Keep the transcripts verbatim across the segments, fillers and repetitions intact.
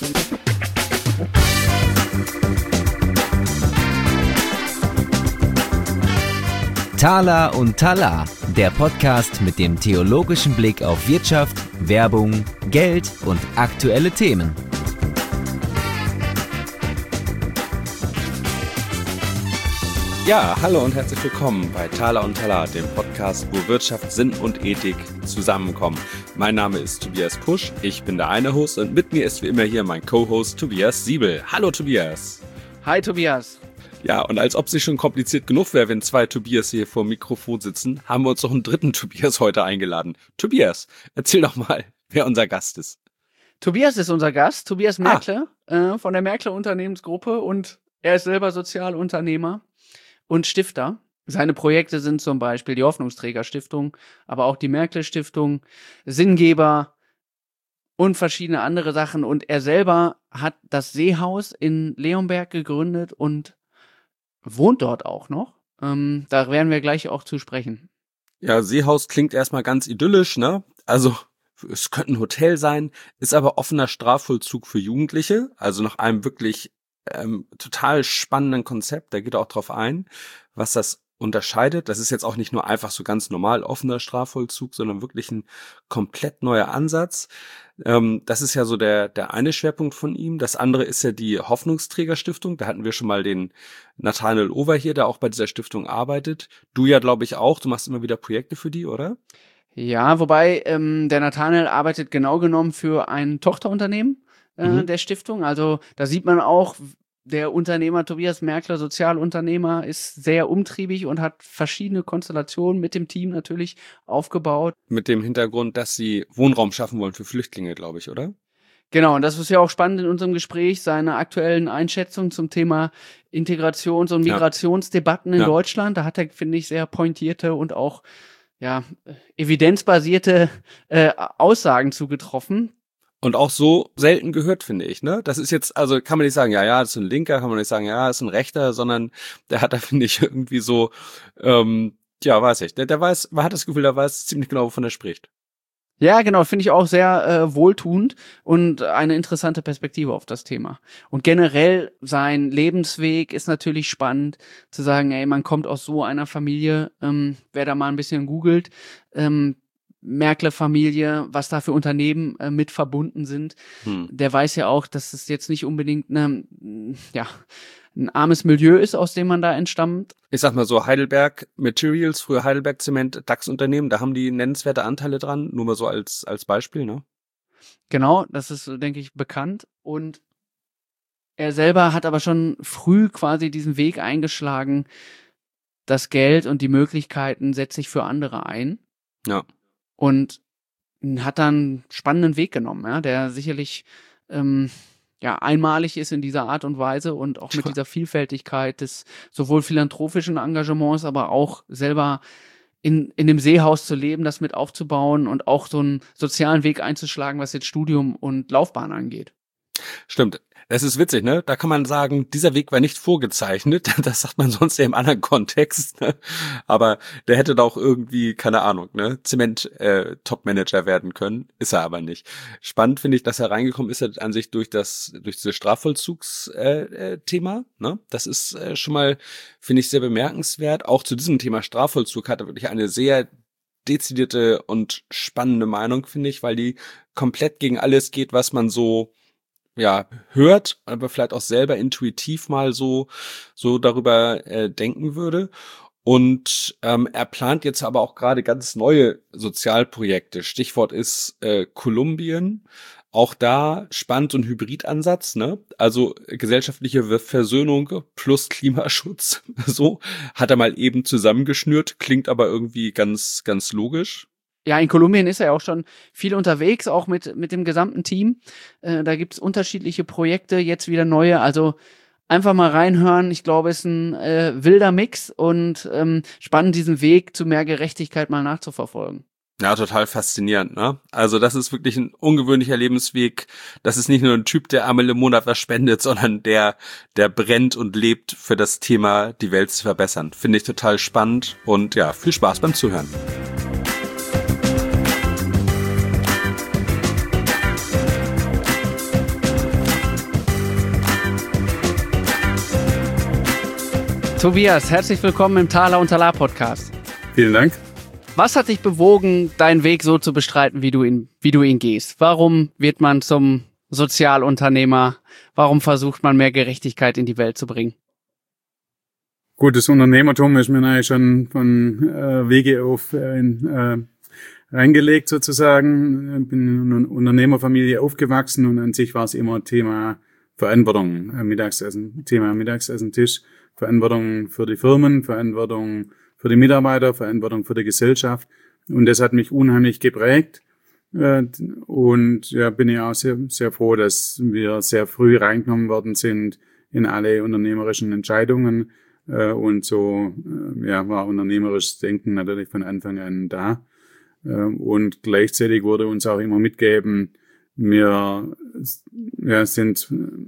Tala und Tala, der Podcast mit dem theologischen Blick auf Wirtschaft, Werbung, Geld und aktuelle Themen. Ja, hallo und herzlich willkommen bei Tala und Tala, dem Podcast, wo Wirtschaft, Sinn und Ethik zusammenkommen. Mein Name ist Tobias Pusch, ich bin der eine Host und mit mir ist wie immer hier mein Co-Host Tobias Siebel. Hallo Tobias. Hi Tobias. Ja, und als ob es schon kompliziert genug wäre, wenn zwei Tobias hier vor dem Mikrofon sitzen, haben wir uns noch einen dritten Tobias heute eingeladen. Tobias, erzähl doch mal, wer unser Gast ist. Tobias ist unser Gast, Tobias Merkle ah. äh, von der Merkle Unternehmensgruppe, und er ist selber Sozialunternehmer und Stifter. Seine Projekte sind zum Beispiel die Hoffnungsträger-Stiftung, aber auch die Merkle-Stiftung, Sinngeber und verschiedene andere Sachen. Und er selber hat das Seehaus in Leonberg gegründet und wohnt dort auch noch. Ähm, da werden wir gleich auch zu sprechen. Ja, Seehaus klingt erstmal ganz idyllisch, ne? Also es könnte ein Hotel sein, ist aber offener Strafvollzug für Jugendliche, also nach einem wirklich ähm, total spannenden Konzept. Da geht er auch drauf ein, was das unterscheidet. Das ist jetzt auch nicht nur einfach so ganz normal offener Strafvollzug, sondern wirklich ein komplett neuer Ansatz. Ähm, das ist ja so der der eine Schwerpunkt von ihm. Das andere ist ja die Hoffnungsträger-Stiftung. Da hatten wir schon mal den Nathanael Over hier, der auch bei dieser Stiftung arbeitet. Du ja, glaube ich, auch. Du machst immer wieder Projekte für die, oder? Ja, wobei ähm, der Nathanael arbeitet genau genommen für ein Tochterunternehmen äh, mhm. der Stiftung. Also da sieht man auch, der Unternehmer Tobias Merkle, Sozialunternehmer, ist sehr umtriebig und hat verschiedene Konstellationen mit dem Team natürlich aufgebaut. Mit dem Hintergrund, dass sie Wohnraum schaffen wollen für Flüchtlinge, glaube ich, oder? Genau, und das ist ja auch spannend in unserem Gespräch, seine aktuellen Einschätzungen zum Thema Integrations- und Migrationsdebatten in ja. Deutschland. Da hat er, finde ich, sehr pointierte und auch ja evidenzbasierte äh, Aussagen zugetroffen. Und auch so selten gehört, finde ich, ne? Das ist jetzt, also kann man nicht sagen, ja, ja, das ist ein Linker, kann man nicht sagen, ja, das ist ein Rechter, sondern der hat da, finde ich, irgendwie so, ähm, ja, weiß ich, der, der weiß, man hat das Gefühl, der weiß ziemlich genau, wovon er spricht. Ja, genau, finde ich auch sehr äh, wohltuend und eine interessante Perspektive auf das Thema. Und generell sein Lebensweg ist natürlich spannend, zu sagen, ey, man kommt aus so einer Familie, ähm, wer da mal ein bisschen googelt, ähm, Merkle-Familie, was da für Unternehmen äh, mit verbunden sind, hm. der weiß ja auch, dass es jetzt nicht unbedingt eine, ja, ein armes Milieu ist, aus dem man da entstammt. Ich sag mal so, Heidelberg Materials, früher Heidelberg Zement, DAX-Unternehmen, da haben die nennenswerte Anteile dran, nur mal so als als Beispiel, ne? Genau, das ist, denke ich, bekannt. Und er selber hat aber schon früh quasi diesen Weg eingeschlagen, das Geld und die Möglichkeiten setze ich für andere ein. Ja. Und hat dann einen spannenden Weg genommen, ja, der sicherlich ähm, ja einmalig ist in dieser Art und Weise und auch mit dieser Vielfältigkeit des sowohl philanthropischen Engagements, aber auch selber in in dem Seehaus zu leben, das mit aufzubauen und auch so einen sozialen Weg einzuschlagen, was jetzt Studium und Laufbahn angeht. Stimmt. Das ist witzig, ne? Da kann man sagen, dieser Weg war nicht vorgezeichnet. Das sagt man sonst ja im anderen Kontext. Ne? Aber der hätte doch irgendwie, keine Ahnung, ne, Zement-Top-Manager äh, werden können. Ist er aber nicht. Spannend finde ich, dass er reingekommen ist, an sich durch das, durch dieses Strafvollzugsthema. Äh, Thema, ne? Das ist äh, schon mal, finde ich, sehr bemerkenswert. Auch zu diesem Thema Strafvollzug hat er wirklich eine sehr dezidierte und spannende Meinung, finde ich, weil die komplett gegen alles geht, was man so ja hört, aber vielleicht auch selber intuitiv mal so so darüber äh, denken würde. Und ähm, er plant jetzt aber auch gerade ganz neue Sozialprojekte. Stichwort ist äh, Kolumbien. Auch da spannend so ein Hybridansatz, ne? Also gesellschaftliche Versöhnung plus Klimaschutz. So hat er mal eben zusammengeschnürt, klingt aber irgendwie ganz ganz logisch. Ja, in Kolumbien ist er ja auch schon viel unterwegs, auch mit mit dem gesamten Team. Äh, da gibt's unterschiedliche Projekte, jetzt wieder neue. Also einfach mal reinhören. Ich glaube, es ist ein äh, wilder Mix und ähm, spannend, diesen Weg zu mehr Gerechtigkeit mal nachzuverfolgen. Ja, total faszinierend, ne? Also das ist wirklich ein ungewöhnlicher Lebensweg. Das ist nicht nur ein Typ, der einmal im Monat was spendet, sondern der, der brennt und lebt für das Thema, die Welt zu verbessern. Finde ich total spannend und ja, viel Spaß beim Zuhören. Tobias, herzlich willkommen im Thaler und Talar Podcast. Vielen Dank. Was hat dich bewogen, deinen Weg so zu bestreiten, wie du ihn, wie du ihn gehst? Warum wird man zum Sozialunternehmer? Warum versucht man mehr Gerechtigkeit in die Welt zu bringen? Gut, das Unternehmertum ist mir eigentlich schon von äh, Wege auf äh, in, äh, reingelegt sozusagen. Ich bin in einer Unternehmerfamilie aufgewachsen und an sich war es immer Thema Verantwortung, äh, Mittagsessen, Thema Mittagsessentisch, Verantwortung für die Firmen, Verantwortung für die Mitarbeiter, Verantwortung für die Gesellschaft. Und das hat mich unheimlich geprägt. Äh, und ja, bin ich auch sehr, sehr froh, dass wir sehr früh reingenommen worden sind in alle unternehmerischen Entscheidungen. Äh, und so äh, ja, war unternehmerisches Denken natürlich von Anfang an da. Äh, und gleichzeitig wurde uns auch immer mitgegeben, wir ja, sind,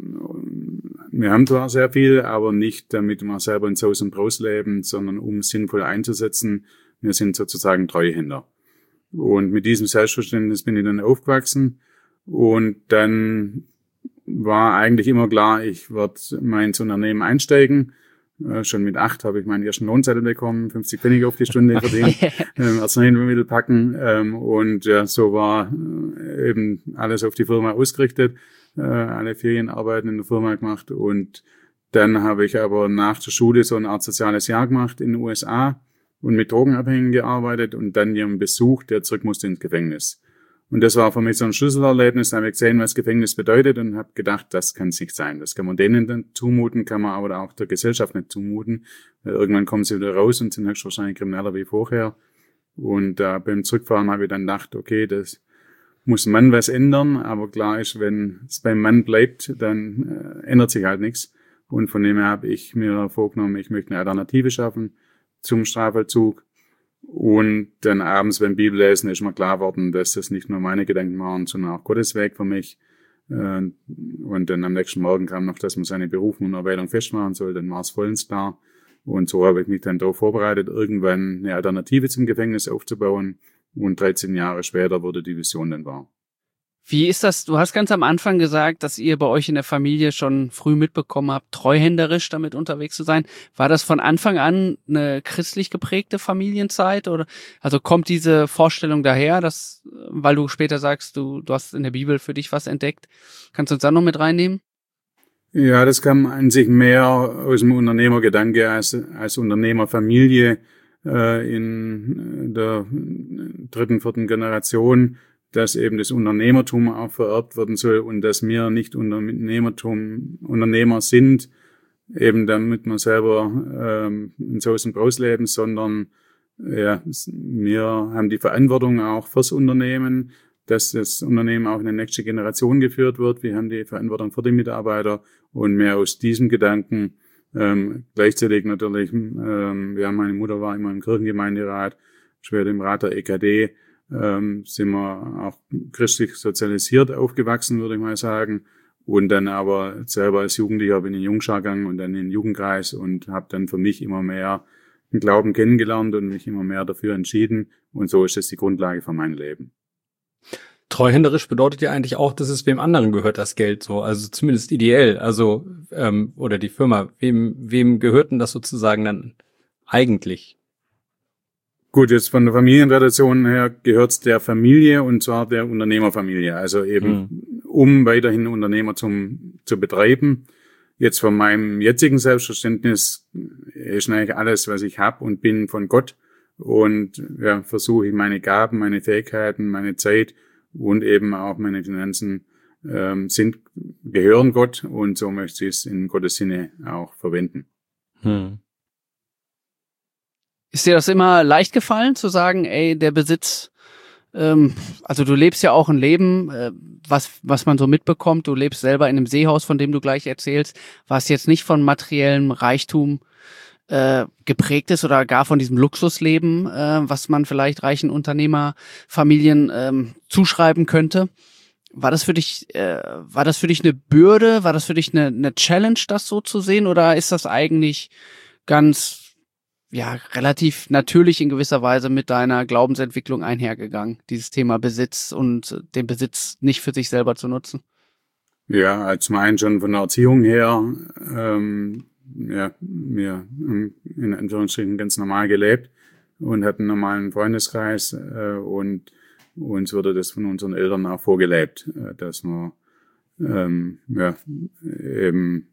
wir haben zwar sehr viel, aber nicht, damit wir selber in Saus und Braus leben, sondern um sinnvoll einzusetzen. Wir sind sozusagen Treuhänder. Und mit diesem Selbstverständnis bin ich dann aufgewachsen. Und dann war eigentlich immer klar, ich werde mal ins Unternehmen einsteigen. Äh, schon mit acht habe ich meinen ersten Lohnzettel bekommen, fünfzig Pfennig auf die Stunde verdient, ähm, Arzneimittel packen. Ähm, und ja, so war äh, eben alles auf die Firma ausgerichtet. Äh, alle Ferienarbeiten in der Firma gemacht. Und dann habe ich aber nach der Schule so eine Art soziales Jahr gemacht in den U S A und mit Drogenabhängigen gearbeitet und dann jemanden besucht, der zurück musste ins Gefängnis. Und das war für mich so ein Schlüsselerlebnis. Da habe ich gesehen, was Gefängnis bedeutet und habe gedacht, das kann es nicht sein. Das kann man denen dann zumuten, kann man aber auch der Gesellschaft nicht zumuten. Weil irgendwann kommen sie wieder raus und sind höchstwahrscheinlich krimineller wie vorher. Und äh, beim Zurückfahren habe ich dann gedacht, okay, das muss man was ändern. Aber klar ist, wenn es beim Mann bleibt, dann äh, ändert sich halt nichts. Und von dem her habe ich mir vorgenommen, ich möchte eine Alternative schaffen zum Strafvollzug. Und dann abends beim Bibellesen ist mir klar geworden, dass das nicht nur meine Gedanken waren, sondern auch Gottes Weg für mich. Und dann am nächsten Morgen kam noch, dass man seine Berufung und Erwählung festmachen soll. Dann war es vollends klar. Und so habe ich mich dann darauf vorbereitet, irgendwann eine Alternative zum Gefängnis aufzubauen. Und dreizehn Jahre später wurde die Vision dann wahr. Wie ist das? Du hast ganz am Anfang gesagt, dass ihr bei euch in der Familie schon früh mitbekommen habt, treuhänderisch damit unterwegs zu sein. War das von Anfang an eine christlich geprägte Familienzeit? Oder also kommt diese Vorstellung daher, dass, weil du später sagst, du, du hast in der Bibel für dich was entdeckt? Kannst du uns da noch mit reinnehmen? Ja, das kam an sich mehr aus dem Unternehmergedanke als, als Unternehmerfamilie äh, in der dritten, vierten Generation, dass eben das Unternehmertum auch vererbt werden soll und dass wir nicht Unternehmertum, Unternehmer sind, eben damit wir selber ähm, in Saus und Braus leben, sondern ja, wir haben die Verantwortung auch fürs Unternehmen, dass das Unternehmen auch in die nächste Generation geführt wird. Wir haben die Verantwortung für die Mitarbeiter und mehr aus diesem Gedanken. Ähm, gleichzeitig natürlich, ähm, ja, meine Mutter war immer im Kirchengemeinderat, später im Rat der E K D. Ähm, sind wir auch christlich sozialisiert aufgewachsen, würde ich mal sagen. Und dann aber selber als Jugendlicher bin ich in den Jungschar gegangen und dann in den Jugendkreis und habe dann für mich immer mehr den Glauben kennengelernt und mich immer mehr dafür entschieden. Und so ist das die Grundlage für mein Leben. Treuhänderisch bedeutet ja eigentlich auch, dass es wem anderen gehört, das Geld so, also zumindest ideell, also ähm, oder die Firma. Wem, wem gehört denn das sozusagen dann eigentlich? Gut, jetzt von der Familientradition her gehört es der Familie und zwar der Unternehmerfamilie. Also eben, mhm. um weiterhin Unternehmer zum, zu betreiben. Jetzt von meinem jetzigen Selbstverständnis ist eigentlich alles, was ich habe und bin, von Gott. Und ja, versuche ich meine Gaben, meine Fähigkeiten, meine Zeit und eben auch meine Finanzen ähm, sind, gehören Gott und so möchte ich es in Gottes Sinne auch verwenden. Mhm. Ist dir das immer leicht gefallen, zu sagen, ey, der Besitz, ähm, also du lebst ja auch ein Leben, äh, was was man so mitbekommt, du lebst selber in einem Seehaus, von dem du gleich erzählst, was jetzt nicht von materiellem Reichtum äh, geprägt ist oder gar von diesem Luxusleben, äh, was man vielleicht reichen Unternehmerfamilien ähm, zuschreiben könnte. War das für dich, äh, war das für dich eine Bürde, war das für dich eine, eine Challenge, das so zu sehen, oder ist das eigentlich ganz ja, relativ natürlich in gewisser Weise mit deiner Glaubensentwicklung einhergegangen, dieses Thema Besitz und den Besitz nicht für sich selber zu nutzen? Ja, zum einen schon von der Erziehung her, ähm, ja, wir haben in Anführungsstrichen ganz normal gelebt und hatten einen normalen Freundeskreis äh, und uns wurde das von unseren Eltern auch vorgelebt, äh, dass man ähm, ja, eben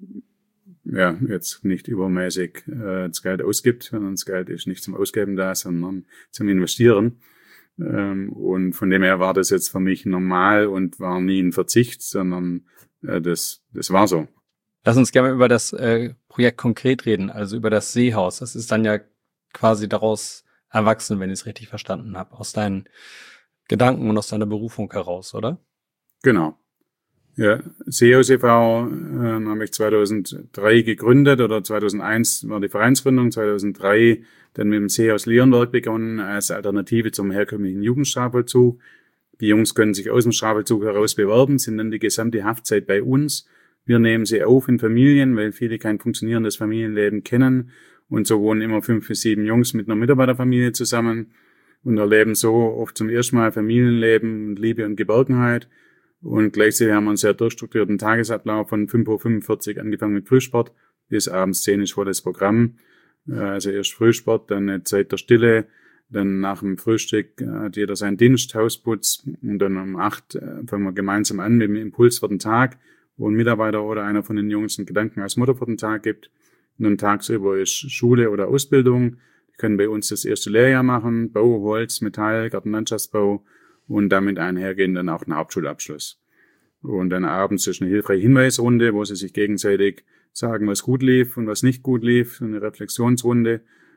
ja, jetzt nicht übermäßig äh, das Geld ausgibt, sondern das Geld ist nicht zum Ausgeben da, sondern zum Investieren. Ähm, und von dem her war das jetzt für mich normal und war nie ein Verzicht, sondern äh, das, das war so. Lass uns gerne über das äh, Projekt konkret reden, also über das Seehaus. Das ist dann ja quasi daraus erwachsen, wenn ich es richtig verstanden habe, aus deinen Gedanken und aus deiner Berufung heraus, oder? Genau. Ja, Seehaus e V äh, habe ich zweitausenddrei gegründet oder zweitausendeins war die Vereinsgründung, zweitausenddrei dann mit dem Seehaus Leonberg begonnen als Alternative zum herkömmlichen Jugendstrafvollzug. Die Jungs können sich aus dem Strafvollzug heraus bewerben, sind dann die gesamte Haftzeit bei uns. Wir nehmen sie auf in Familien, weil viele kein funktionierendes Familienleben kennen. Und so wohnen immer fünf bis sieben Jungs mit einer Mitarbeiterfamilie zusammen und erleben so oft zum ersten Mal Familienleben, Liebe und Geborgenheit. Und gleichzeitig haben wir einen sehr durchstrukturierten Tagesablauf von fünf Uhr fünfundvierzig angefangen mit Frühsport bis abends zehn ist volles Programm. Also erst Frühsport, dann eine Zeit der Stille, dann nach dem Frühstück hat jeder seinen Dienst, Hausputz und dann um acht fangen wir gemeinsam an mit dem Impuls für den Tag, wo ein Mitarbeiter oder einer von den Jungs einen Gedanken als Motto für den Tag gibt. Und dann tagsüber ist Schule oder Ausbildung. Die können bei uns das erste Lehrjahr machen, Bau, Holz, Metall, Gartenlandschaftsbau und damit einhergehen dann auch einen Hauptschulabschluss. Und dann abends ist eine hilfreiche Hinweisrunde, wo sie sich gegenseitig sagen, was gut lief und was nicht gut lief, so eine Reflexionsrunde.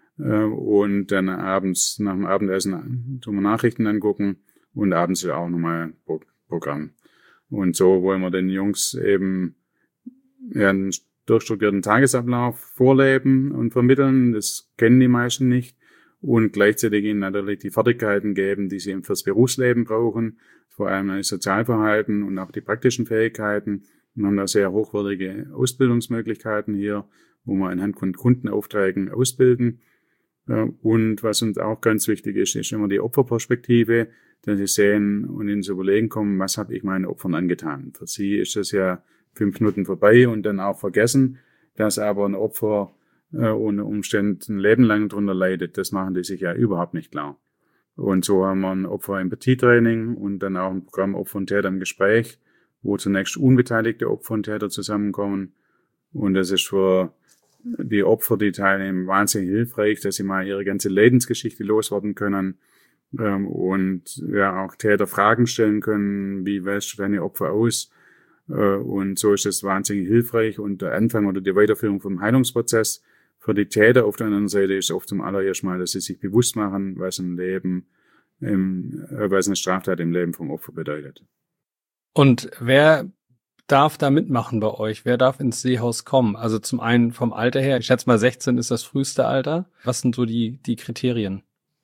Und dann abends, nach dem Abendessen, tun wir Nachrichten angucken und abends ist auch nochmal ein Programm. Und so wollen wir den Jungs eben ja, einen durchstrukturierten Tagesablauf vorleben und vermitteln. Das kennen die meisten nicht. Und gleichzeitig ihnen natürlich die Fertigkeiten geben, die sie eben fürs Berufsleben brauchen, vor allem das Sozialverhalten und auch die praktischen Fähigkeiten. Wir haben da sehr hochwertige Ausbildungsmöglichkeiten hier, wo wir anhand von Kundenaufträgen ausbilden. Und was uns auch ganz wichtig ist, ist immer die Opferperspektive, dass sie sehen und ins Überlegen kommen, was habe ich meinen Opfern angetan. Für sie ist das ja fünf Minuten vorbei und dann auch vergessen, dass aber ein Opfer äh, unter Umständen ein Leben lang drunter leidet. Das machen die sich ja überhaupt nicht klar. Und so haben wir ein Opfer-Empathie-Training und dann auch ein Programm Opfer und Täter im Gespräch, wo zunächst unbeteiligte Opfer und Täter zusammenkommen. Und das ist für die Opfer, die teilnehmen, wahnsinnig hilfreich, dass sie mal ihre ganze Leidensgeschichte loswerden können ähm, und ja auch Täter Fragen stellen können, wie wählst du deine Opfer aus? Äh, und so ist es wahnsinnig hilfreich. Und der Anfang oder die Weiterführung vom Heilungsprozess für die Täter auf der anderen Seite ist oft zum allerersten Mal, dass sie sich bewusst machen, was ein Leben, im, äh, was eine Straftat im Leben vom Opfer bedeutet. Und wer darf da mitmachen bei euch? Wer darf ins Seehaus kommen? Also zum einen vom Alter her, ich schätze mal sechzehn ist das früheste Alter. Was sind so die die Kriterien?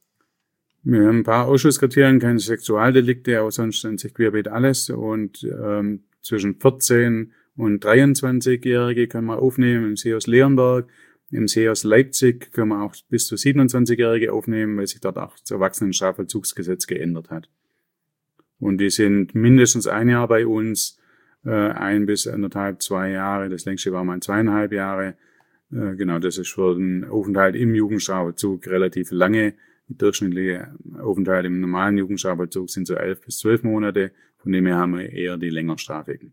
Wir haben ein paar Ausschusskriterien, keine Sexualdelikte, aber sonst an sich querbeet alles. Und ähm, zwischen vierzehn und dreiundzwanzigjährige können wir aufnehmen im Seehaus Leonberg. Im Seehaus Leipzig können wir auch bis zu siebenundzwanzigjährige aufnehmen, weil sich dort auch das Erwachsenenstrafvollzugsgesetz geändert hat. Und die sind mindestens ein Jahr bei uns, äh, ein bis anderthalb, zwei Jahre. Das längste war mal zweieinhalb Jahre. Äh, genau, das ist für den Aufenthalt im Jugendstrafvollzug relativ lange. Die durchschnittliche Aufenthalt im normalen Jugendstrafvollzug sind so elf bis zwölf Monate. Von dem her haben wir eher die längerstrafigen.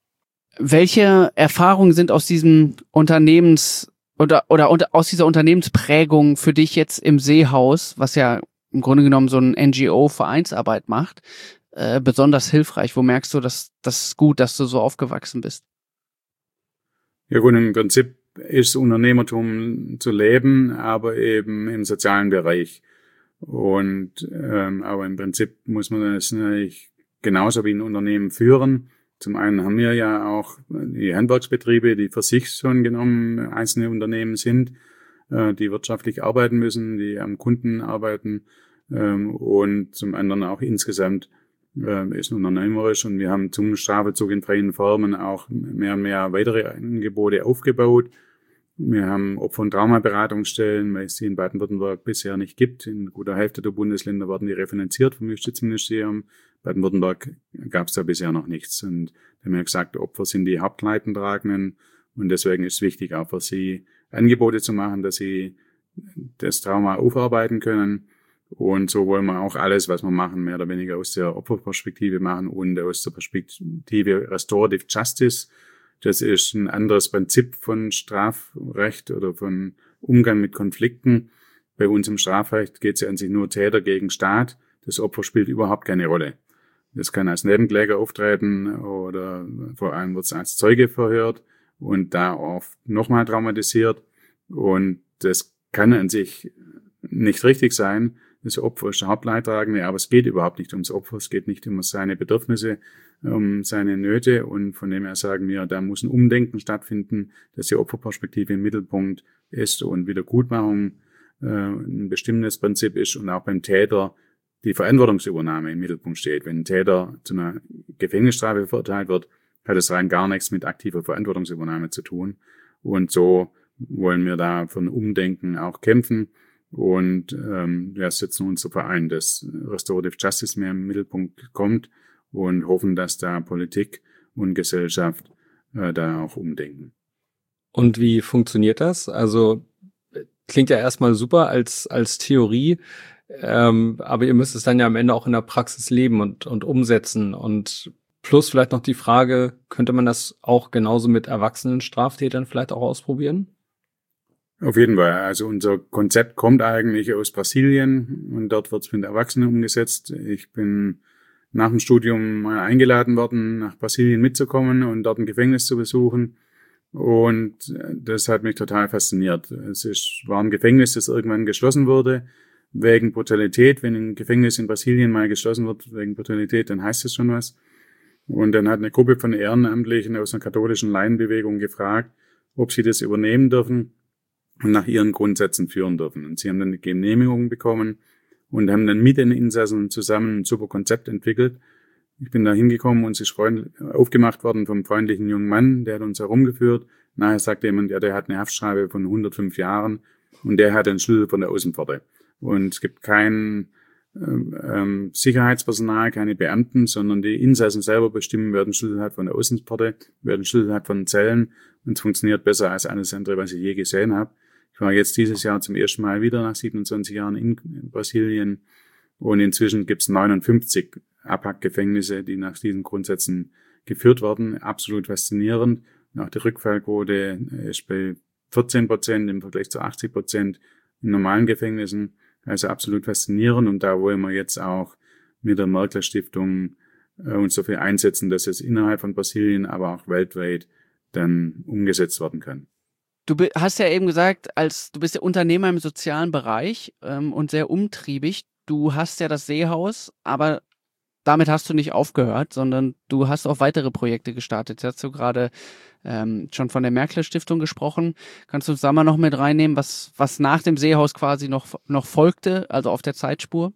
Welche Erfahrungen sind aus diesem Unternehmens oder, oder unter, aus dieser Unternehmensprägung für dich jetzt im Seehaus, was ja im Grunde genommen so ein N G O-Vereinsarbeit macht, äh, besonders hilfreich? Wo merkst du, dass das ist gut, dass du so aufgewachsen bist? Ja gut, im Prinzip ist Unternehmertum zu leben, aber eben im sozialen Bereich. Und ähm, aber im Prinzip muss man das natürlich genauso wie ein Unternehmen führen. Zum einen haben wir ja auch die Handwerksbetriebe, die für sich schon genommen einzelne Unternehmen sind, äh, die wirtschaftlich arbeiten müssen, die am Kunden arbeiten. Ähm, und zum anderen auch insgesamt äh, ist unternehmerisch. Und wir haben zum Strafvollzug in freien Formen auch mehr und mehr weitere Angebote aufgebaut. Wir haben Opfer- und Traumaberatungsstellen, weil es die in Baden-Württemberg bisher nicht gibt. In guter Hälfte der Bundesländer werden die refinanziert vom Justizministerium. Baden-Württemberg gab es da bisher noch nichts. Und da haben wir gesagt, Opfer sind die Hauptleidtragenden Und deswegen ist es wichtig, auch für sie Angebote zu machen, dass sie das Trauma aufarbeiten können. Und so wollen wir auch alles, was wir machen, mehr oder weniger aus der Opferperspektive machen und aus der Perspektive Restorative Justice. Das ist ein anderes Prinzip von Strafrecht oder von Umgang mit Konflikten. Bei uns im Strafrecht geht es ja an sich nur Täter gegen Staat. Das Opfer spielt überhaupt keine Rolle. Das kann als Nebenkläger auftreten oder vor allem wird es als Zeuge verhört und da oft nochmal traumatisiert. Und das kann an sich nicht richtig sein. Das Opfer ist der Hauptleidtragende, aber es geht überhaupt nicht ums Opfer. Es geht nicht um seine Bedürfnisse, um seine Nöte. Und von dem her sagen wir, da muss ein Umdenken stattfinden, dass die Opferperspektive im Mittelpunkt ist und Wiedergutmachung äh, ein bestimmtes Prinzip ist und auch beim Täter die Verantwortungsübernahme im Mittelpunkt steht. Wenn ein Täter zu einer Gefängnisstrafe verurteilt wird, hat es rein gar nichts mit aktiver Verantwortungsübernahme zu tun. Und so wollen wir da für ein Umdenken auch kämpfen. Und ähm, wir setzen uns dafür ein, dass Restorative Justice mehr im Mittelpunkt kommt und hoffen, dass da Politik und Gesellschaft äh, da auch umdenken. Und wie funktioniert das? Also klingt ja erstmal super als als Theorie. Ähm, aber ihr müsst es dann ja am Ende auch in der Praxis leben und, und umsetzen. Und plus vielleicht noch die Frage, könnte man das auch genauso mit erwachsenen Straftätern vielleicht auch ausprobieren? Auf jeden Fall. Also unser Konzept kommt eigentlich aus Brasilien und dort wird es mit Erwachsenen umgesetzt. Ich bin nach dem Studium mal eingeladen worden, nach Brasilien mitzukommen und dort ein Gefängnis zu besuchen. Und das hat mich total fasziniert. Es ist, war ein Gefängnis, das irgendwann geschlossen wurde. Wegen Brutalität, wenn ein Gefängnis in Brasilien mal geschlossen wird, wegen Brutalität, dann heißt es schon was. Und dann hat eine Gruppe von Ehrenamtlichen aus einer katholischen Laienbewegung gefragt, ob sie das übernehmen dürfen und nach ihren Grundsätzen führen dürfen. Und sie haben dann eine Genehmigung bekommen und haben dann mit den Insassen zusammen ein super Konzept entwickelt. Ich bin da hingekommen und es ist aufgemacht worden vom freundlichen jungen Mann, der hat uns herumgeführt. Nachher sagte jemand, ja, der hat eine Haftstrafe von hundertfünf Jahren und der hat den Schlüssel von der Außenpforte. Und es gibt kein ähm, Sicherheitspersonal, keine Beamten, sondern die Insassen selber bestimmen, wer den Schlüssel hat von der Außenpforte, wer den Schlüssel hat von den Zellen. Und es funktioniert besser als alles andere, was ich je gesehen habe. Ich war jetzt dieses Jahr zum ersten Mal wieder nach siebenundzwanzig Jahren in, in Brasilien. Und inzwischen gibt es neunundfünfzig Abhackgefängnisse, die nach diesen Grundsätzen geführt werden. Absolut faszinierend. Und auch die Rückfallquote ist bei vierzehn Prozent im Vergleich zu achtzig Prozent in normalen Gefängnissen. Also absolut faszinierend. Und da wollen wir jetzt auch mit der Merkle Stiftung äh, uns dafür einsetzen, dass es innerhalb von Brasilien, aber auch weltweit dann umgesetzt werden kann. Du hast ja eben gesagt, als du bist ja Unternehmer im sozialen Bereich ähm, und sehr umtriebig. Du hast ja das Seehaus, aber damit hast du nicht aufgehört, sondern du hast auch weitere Projekte gestartet. Jetzt hast du gerade ähm, schon von der Merkle Stiftung gesprochen. Kannst du uns da mal noch mit reinnehmen, was, was nach dem Seehaus quasi noch, noch folgte, also auf der Zeitspur?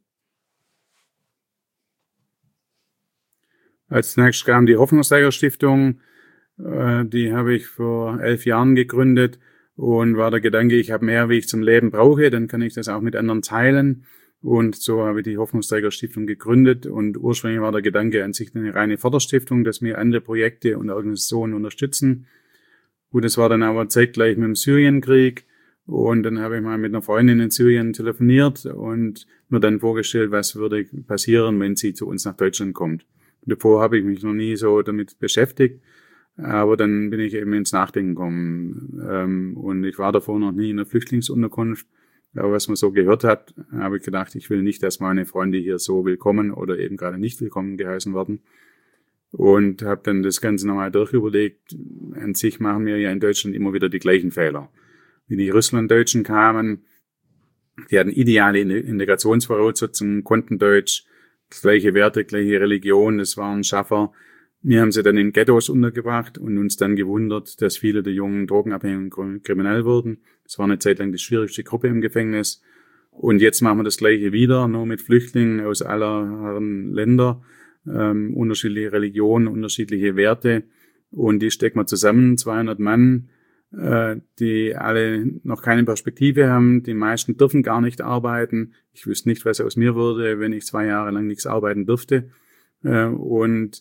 Als nächstes kam die Hoffnungsträger Stiftung. Äh, die habe ich vor elf Jahren gegründet und war der Gedanke, ich habe mehr, wie ich zum Leben brauche, dann kann ich das auch mit anderen teilen. Und so habe ich die Hoffnungsträger Stiftung gegründet und ursprünglich war der Gedanke an sich eine reine Förderstiftung, dass wir andere Projekte und Organisationen unterstützen. Gut, das war dann aber zeitgleich mit dem Syrienkrieg und dann habe ich mal mit einer Freundin in Syrien telefoniert und mir dann vorgestellt, was würde passieren, wenn sie zu uns nach Deutschland kommt. Und davor habe ich mich noch nie so damit beschäftigt, aber dann bin ich eben ins Nachdenken gekommen und ich war davor noch nie in einer Flüchtlingsunterkunft. Aber was man so gehört hat, habe ich gedacht, ich will nicht, dass meine Freunde hier so willkommen oder eben gerade nicht willkommen geheißen werden. Und habe dann das Ganze nochmal durchüberlegt. An sich machen wir ja in Deutschland immer wieder die gleichen Fehler. Wie die Russlanddeutschen kamen, die hatten ideale Integrationsvoraussetzungen, konnten Deutsch, gleiche Werte, gleiche Religion, das waren Schaffer. Wir haben sie dann in Ghettos untergebracht und uns dann gewundert, dass viele der jungen Drogenabhängigen kriminell wurden. Das war eine Zeit lang die schwierigste Gruppe im Gefängnis. Und jetzt machen wir das Gleiche wieder, nur mit Flüchtlingen aus aller Herren Länder, ähm, unterschiedliche Religionen, unterschiedliche Werte. Und die stecken wir zusammen, zweihundert Mann, äh, die alle noch keine Perspektive haben. Die meisten dürfen gar nicht arbeiten. Ich wüsste nicht, was aus mir würde, wenn ich zwei Jahre lang nichts arbeiten dürfte. Äh, und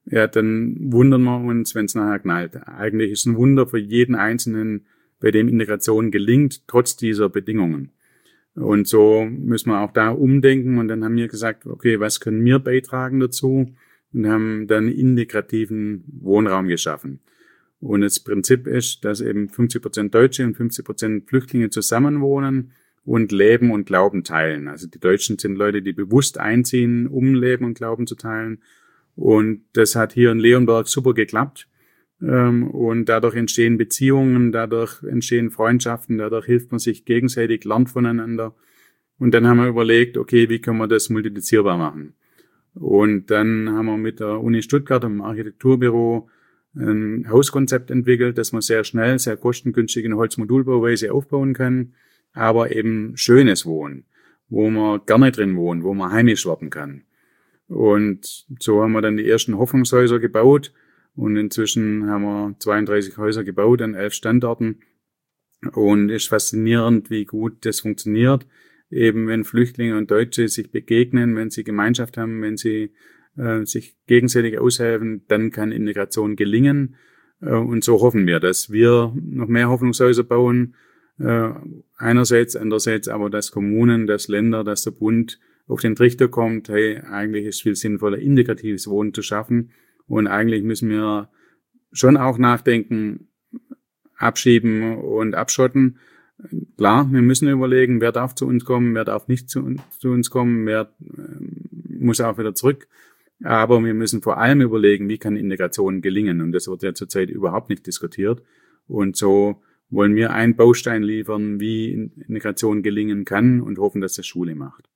ja, dann wundern wir uns, wenn es nachher knallt. Eigentlich ist es ein Wunder für jeden Einzelnen, bei dem Integration gelingt, trotz dieser Bedingungen. Und so müssen wir auch da umdenken. Und dann haben wir gesagt, okay, was können wir beitragen dazu? Und haben dann integrativen Wohnraum geschaffen. Und das Prinzip ist, dass eben fünfzig Prozent Deutsche und fünfzig Prozent Flüchtlinge zusammenwohnen und Leben und Glauben teilen. Also die Deutschen sind Leute, die bewusst einziehen, um Leben und Glauben zu teilen. Und das hat hier in Leonberg super geklappt. Und dadurch entstehen Beziehungen, dadurch entstehen Freundschaften, dadurch hilft man sich gegenseitig, lernt voneinander. Und dann haben wir überlegt, okay, wie können wir das multiplizierbar machen? Und dann haben wir mit der Uni Stuttgart im Architekturbüro ein Hauskonzept entwickelt, das man sehr schnell, sehr kostengünstig in Holzmodulbauweise aufbauen kann, aber eben schönes Wohnen, wo man gerne drin wohnt, wo man heimisch werden kann. Und so haben wir dann die ersten Hoffnungshäuser gebaut und inzwischen haben wir zweiunddreißig Häuser gebaut an elf Standorten und es ist faszinierend, wie gut das funktioniert. Eben wenn Flüchtlinge und Deutsche sich begegnen, wenn sie Gemeinschaft haben, wenn sie äh, sich gegenseitig aushelfen, dann kann Integration gelingen. Äh, und so hoffen wir, dass wir noch mehr Hoffnungshäuser bauen, äh, einerseits, andererseits aber, dass Kommunen, dass Länder, dass der Bund auf den Trichter kommt, hey, eigentlich ist es viel sinnvoller, integratives Wohnen zu schaffen. Und eigentlich müssen wir schon auch nachdenken, abschieben und abschotten. Klar, wir müssen überlegen, wer darf zu uns kommen, wer darf nicht zu uns, zu uns kommen, wer äh, muss auch wieder zurück. Aber wir müssen vor allem überlegen, wie kann Integration gelingen. Und das wird ja zurzeit überhaupt nicht diskutiert. Und so wollen wir einen Baustein liefern, wie Integration gelingen kann und hoffen, dass das Schule macht.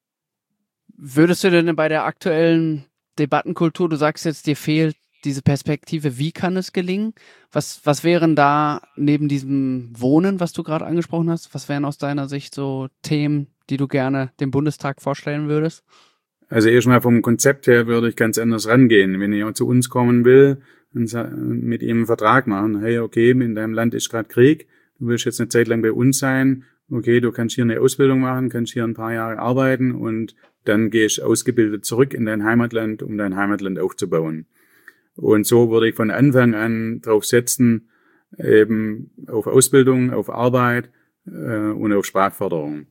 Würdest du denn bei der aktuellen Debattenkultur, du sagst jetzt, dir fehlt diese Perspektive, wie kann es gelingen? Was, was wären da neben diesem Wohnen, was du gerade angesprochen hast, was wären aus deiner Sicht so Themen, die du gerne dem Bundestag vorstellen würdest? Also erstmal vom Konzept her würde ich ganz anders rangehen. Wenn ich zu uns kommen will und mit ihm einen Vertrag machen, hey, okay, in deinem Land ist gerade Krieg, du willst jetzt eine Zeit lang bei uns sein, okay, du kannst hier eine Ausbildung machen, kannst hier ein paar Jahre arbeiten und dann gehst du ausgebildet zurück in dein Heimatland, um dein Heimatland aufzubauen. Und so würde ich von Anfang an drauf setzen, eben auf Ausbildung, auf Arbeit äh, und auf Sprachförderung.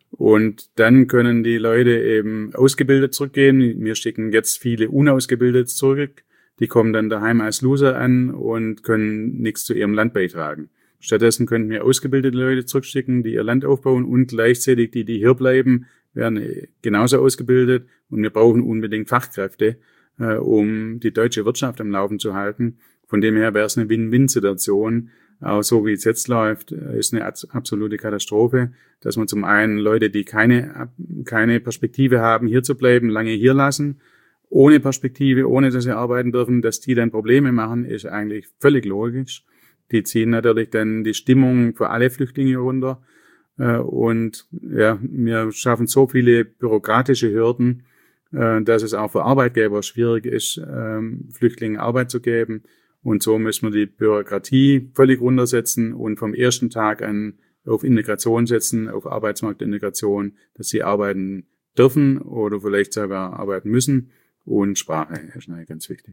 Und dann können die Leute eben ausgebildet zurückgehen. Wir schicken jetzt viele unausgebildet zurück. Die kommen dann daheim als Loser an und können nichts zu ihrem Land beitragen. Stattdessen könnten wir ausgebildete Leute zurückschicken, die ihr Land aufbauen und gleichzeitig die, die hier bleiben, werden genauso ausgebildet. Und wir brauchen unbedingt Fachkräfte, äh, um die deutsche Wirtschaft am Laufen zu halten. Von dem her wäre es eine Win-Win-Situation. Auch so wie es jetzt läuft, ist eine absolute Katastrophe, dass man zum einen Leute, die keine, keine Perspektive haben, hier zu bleiben, lange hier lassen, ohne Perspektive, ohne dass sie arbeiten dürfen, dass die dann Probleme machen, ist eigentlich völlig logisch. Die ziehen natürlich dann die Stimmung für alle Flüchtlinge runter. Und ja, wir schaffen so viele bürokratische Hürden, dass es auch für Arbeitgeber schwierig ist, Flüchtlingen Arbeit zu geben. Und so müssen wir die Bürokratie völlig runtersetzen und vom ersten Tag an auf Integration setzen, auf Arbeitsmarktintegration, dass sie arbeiten dürfen oder vielleicht sogar arbeiten müssen. Und Sprache ist natürlich ganz wichtig.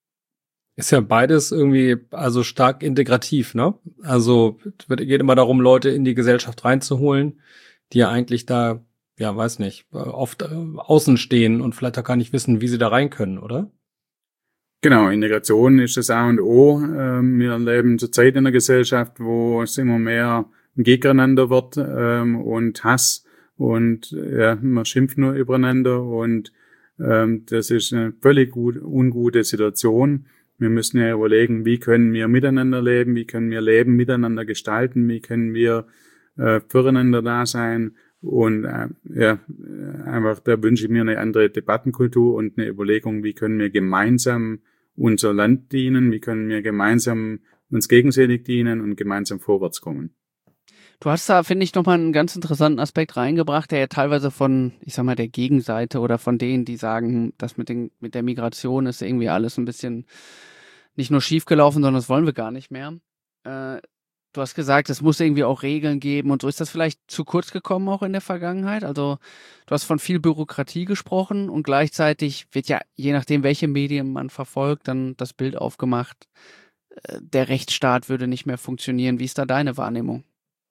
Ist ja beides irgendwie also stark integrativ, ne? Also es geht immer darum, Leute in die Gesellschaft reinzuholen, die ja eigentlich da, ja, weiß nicht, oft außen stehen und vielleicht auch gar nicht wissen, wie sie da rein können, oder? Genau, Integration ist das A und O. Wir leben zurzeit in einer Gesellschaft, wo es immer mehr ein Gegeneinander wird und Hass und ja, man schimpft nur übereinander und das ist eine völlig gut, ungute Situation. Wir müssen ja überlegen, wie können wir miteinander leben, wie können wir Leben miteinander gestalten, wie können wir äh, füreinander da sein und äh, ja, einfach da wünsche ich mir eine andere Debattenkultur und eine Überlegung, wie können wir gemeinsam unser Land dienen, wie können wir gemeinsam uns gegenseitig dienen und gemeinsam vorwärts kommen. Du hast da, finde ich, nochmal einen ganz interessanten Aspekt reingebracht, der ja teilweise von, ich sag mal, der Gegenseite oder von denen, die sagen, das mit den, mit der Migration ist irgendwie alles ein bisschen nicht nur schief gelaufen, sondern das wollen wir gar nicht mehr. Äh, Du hast gesagt, es muss irgendwie auch Regeln geben und so. Ist das vielleicht zu kurz gekommen auch in der Vergangenheit? Also du hast von viel Bürokratie gesprochen und gleichzeitig wird ja, je nachdem, welche Medien man verfolgt, dann das Bild aufgemacht, äh, der Rechtsstaat würde nicht mehr funktionieren. Wie ist da deine Wahrnehmung?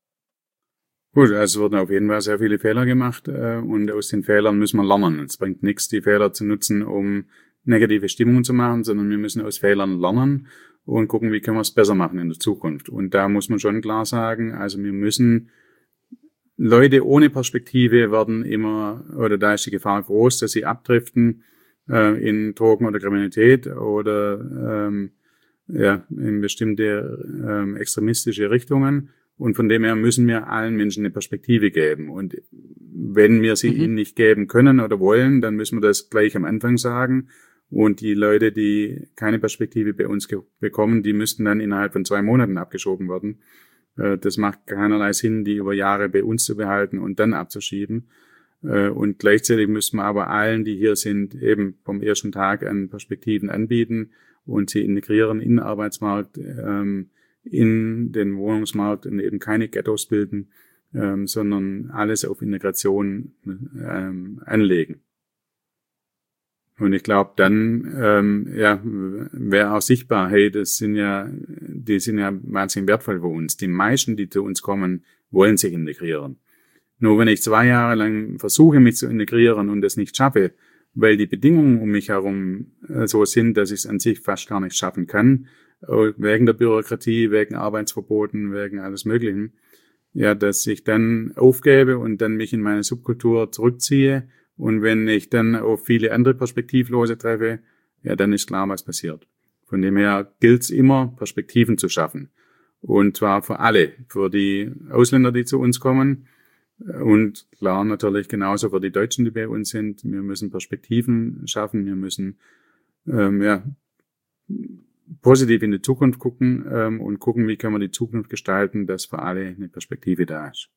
Gut, also es wurden auf jeden Fall sehr viele Fehler gemacht äh, und aus den Fehlern müssen wir lernen. Es bringt nichts, die Fehler zu nutzen, um negative Stimmungen zu machen, sondern wir müssen aus Fehlern lernen und gucken, wie können wir es besser machen in der Zukunft. Und da muss man schon klar sagen, also wir müssen, Leute ohne Perspektive werden immer, oder da ist die Gefahr groß, dass sie abdriften äh, in Drogen oder Kriminalität oder ähm, ja, in bestimmte ähm, extremistische Richtungen. Und von dem her müssen wir allen Menschen eine Perspektive geben. Und wenn wir sie Mhm. ihnen nicht geben können oder wollen, dann müssen wir das gleich am Anfang sagen. Und die Leute, die keine Perspektive bei uns ge- bekommen, die müssten dann innerhalb von zwei Monaten abgeschoben werden. Äh, Das macht keinerlei Sinn, die über Jahre bei uns zu behalten und dann abzuschieben. Äh, Und gleichzeitig müssen wir aber allen, die hier sind, eben vom ersten Tag an Perspektiven anbieten und sie integrieren in den Arbeitsmarkt, ähm, in den Wohnungsmarkt und eben keine Ghettos bilden, ähm, sondern alles auf Integration ähm, anlegen. Und ich glaube, dann ähm, ja, wäre auch sichtbar, hey, das sind ja, die sind ja wahnsinnig wertvoll für uns. Die meisten, die zu uns kommen, wollen sich integrieren. Nur wenn ich zwei Jahre lang versuche, mich zu integrieren und das nicht schaffe, weil die Bedingungen um mich herum äh, so sind, dass ich es an sich fast gar nicht schaffen kann, äh, wegen der Bürokratie, wegen Arbeitsverboten, wegen alles Möglichen, ja, dass ich dann aufgebe und dann mich in meine Subkultur zurückziehe. Und wenn ich dann auf viele andere Perspektivlose treffe, ja, dann ist klar, was passiert. Von dem her gilt es immer, Perspektiven zu schaffen. Und zwar für alle, für die Ausländer, die zu uns kommen. Und klar, natürlich genauso für die Deutschen, die bei uns sind. Wir müssen Perspektiven schaffen. Wir müssen ähm, ja, positiv in die Zukunft gucken ähm, und gucken, wie können wir die Zukunft gestalten, dass für alle eine Perspektive da ist.